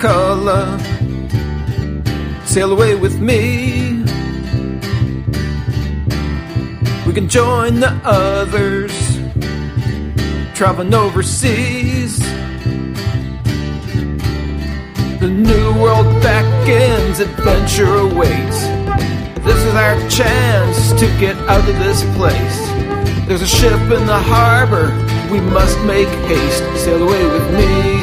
color. Sail away with me. We can join the others, traveling overseas. The new world beckons, adventure awaits. This is our chance to get out of this place. There's a ship in the harbor, we must make haste. Sail away with me.